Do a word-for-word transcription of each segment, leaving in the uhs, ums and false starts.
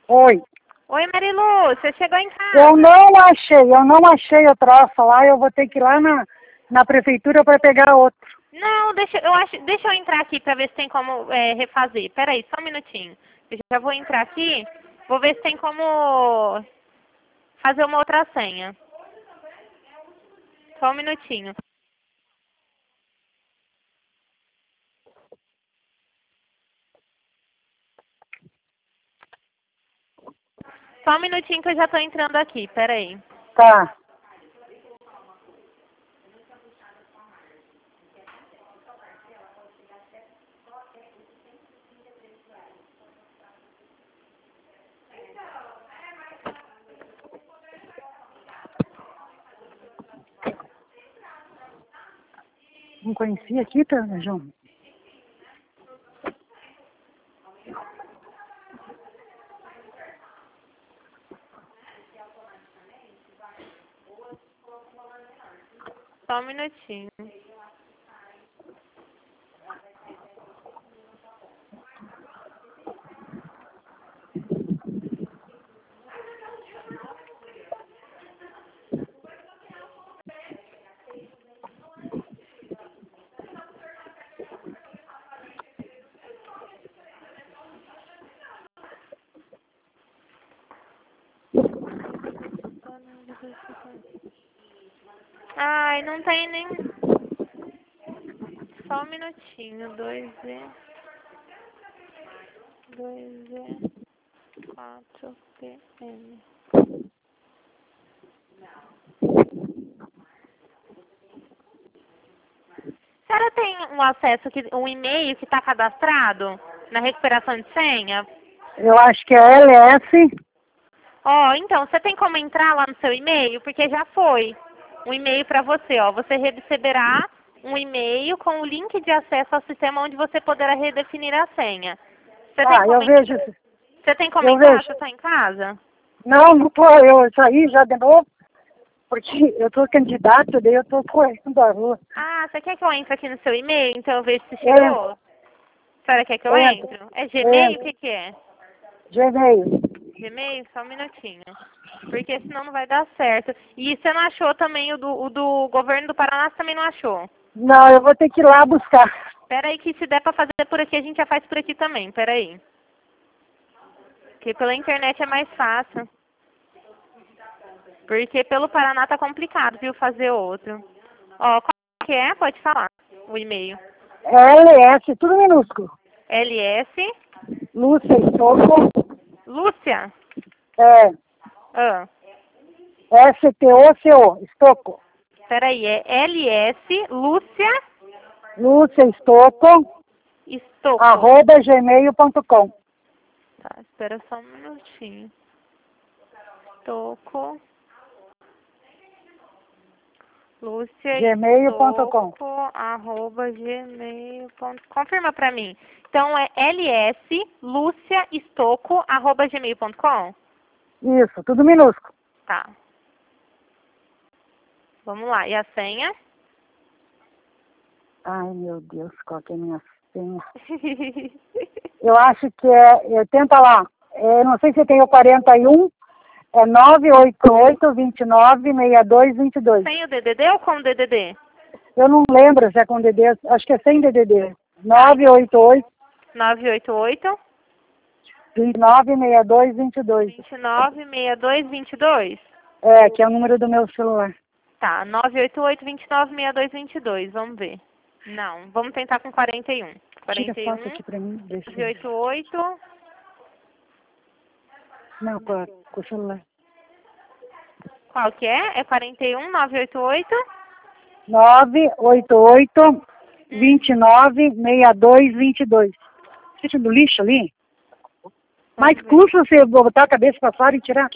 Oi. Oi, Marilu, você chegou em casa? Eu não achei, eu não achei o troço lá, eu vou ter que ir lá na, na prefeitura para pegar outro. Não, deixa eu, acho, deixa eu entrar aqui para ver se tem como é, refazer. Peraí, só um minutinho. Eu já vou entrar aqui, vou ver se tem como fazer uma outra senha. Só um minutinho. Só um minutinho que eu já tô entrando aqui, peraí. Tá. Não conhecia aqui, tá, João? Só um minutinho. Ai, não tem nem... Só um minutinho. dois E... dois E... quatro P M. A senhora tem um acesso, que, um e-mail que está cadastrado na recuperação de senha? Eu acho que é L S. Ó, então, você tem como entrar lá no seu e-mail? Porque já foi um e-mail para você, ó. Você receberá um e-mail com o link de acesso ao sistema onde você poderá redefinir a senha. Você tem Ah, como eu vejo. Você tem como Eu entrar? vejo. Você está em casa? Não, não tô, eu saí já de novo, porque eu tô candidato, daí eu tô correndo da rua. Ah, você quer que eu entre aqui no seu e-mail? Então eu vejo se É. chegou. A senhora quer que eu Entra. entre? É Gmail? O Entra. que que é? Gmail. Gmail? Só um minutinho. Porque senão não vai dar certo. E você não achou também o do, o do governo do Paraná? Você também não achou? Não, eu vou ter que ir lá buscar. Pera aí que se der pra fazer por aqui, a gente já faz por aqui também. Pera aí. Porque pela internet é mais fácil. Porque pelo Paraná tá complicado, viu, fazer outro. Ó, qual que é? Pode falar. O e-mail. L S, tudo minúsculo. L S. Lúcia Estocco. Lúcia. É. Ah. S T O C O, Estocco. Peraí, é L S, Lúcia, Lúcia Estocco, Estocco. arroba gmail ponto com. Tá, espera só um minutinho. Estocco. Lúcia gmail ponto com. Estocco, arroba gmail ponto com. Confirma pra mim. Então é L S, Lúcia Estocco, arroba gmail ponto com? Isso, tudo minúsculo. Tá. Vamos lá. E a senha? Ai, meu Deus, qual que é a minha senha? Eu acho que é, é tenta lá, é, não sei se tem o quarenta e um, é nove oito oito, dois nove, seis dois dois dois. Sem o D D D ou com o D D D? Eu não lembro se é com D D D, acho que é sem D D D. nove oito oito, nove oito oito, dois nove, seis dois dois dois. dois nove, seis dois dois dois. É, que é o número do meu celular. Tá, nove oito oito, dois nove, seis dois dois dois. Vamos ver. Não, vamos tentar com quarenta e um. Tira quarenta e foto um, aqui pra mim, deixa nove eu... oito oito. Não, com, a, com o celular. Qual que é? É quarenta e um, nove oito oito. nove oito oito, dois nove, seis dois dois dois. Fica do lixo ali? Mais custa você botar a cabeça pra fora e tirar?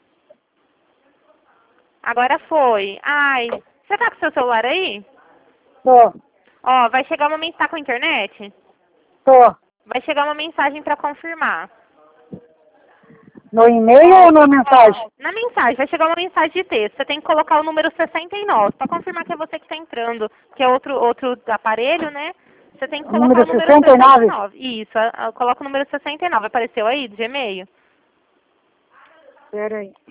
Agora foi. Ai, você tá com seu celular aí? Tô, Ó, vai chegar uma mensagem. Tá com a internet? tô. Vai chegar uma mensagem pra confirmar. No e-mail ou na mensagem? Ó, na mensagem, vai chegar uma mensagem de texto. Você tem que colocar o número sessenta e nove pra confirmar que é você que tá entrando, que é outro, outro aparelho, né? Você tem que colocar Número o número sessenta e nove? sessenta e nove. Isso, a- a- coloca o número sessenta e nove. Apareceu aí, do Gmail? Espera aí.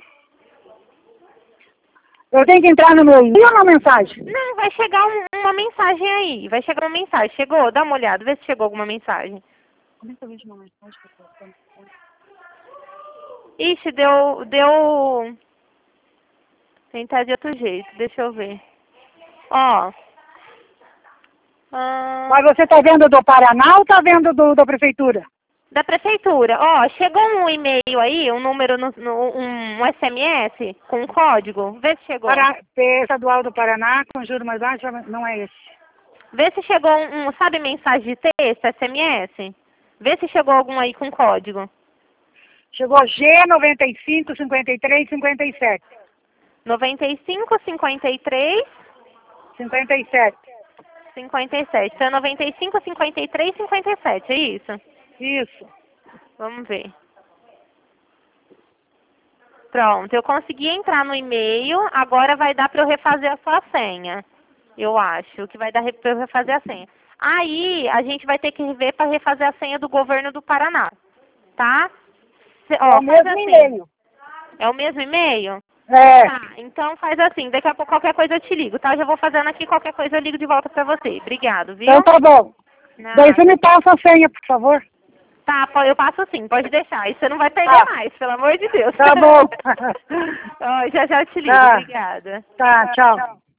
Eu tenho que entrar no meu e-mail ou na mensagem? Não, vai chegar um- uma mensagem aí. Vai chegar uma mensagem. Chegou? Dá uma olhada, vê se chegou alguma mensagem. Como é que eu vejo uma mensagem? que eu tô falando? Ixi, deu... deu... Tentar de outro jeito, deixa eu ver. Ó. Ah, Mas você tá vendo do Paraná ou tá vendo do, da prefeitura? da prefeitura. Ó, chegou um e-mail aí, um número, no, no- um, um S M S com um código. Vê se chegou. Para, P Estadual do Paraná, com juro mais baixo, não é esse. Vê se chegou um, um, sabe, mensagem de texto, S M S? Vê se chegou algum aí com código. Chegou G noventa e cinco, cinquenta e três, cinquenta e sete. noventa e cinco, cinquenta e três, cinquenta e sete. cinquenta e sete. Então, noventa e cinco, cinquenta e três, cinquenta e sete, é isso? Isso. Vamos ver. Pronto, eu consegui entrar no e-mail, agora vai dar para eu refazer a sua senha. Eu acho que vai dar para eu refazer a senha. Aí, a gente vai ter que ver para refazer a senha do governo do Paraná, tá? Cê, É ó, o faz mesmo assim. e-mail. É o mesmo e-mail? É. Tá, então faz assim, daqui a pouco qualquer coisa eu te ligo, tá? Eu já vou fazendo aqui, qualquer coisa eu ligo de volta pra você. Obrigado, viu? Então tá bom. Daí Nada. você me passa a senha, por favor. Tá, po- eu passo sim, pode deixar. E você não vai perder Tá. mais, pelo amor de Deus. Tá bom. Ó, já já eu te ligo, Tá. obrigada. Tá, tchau.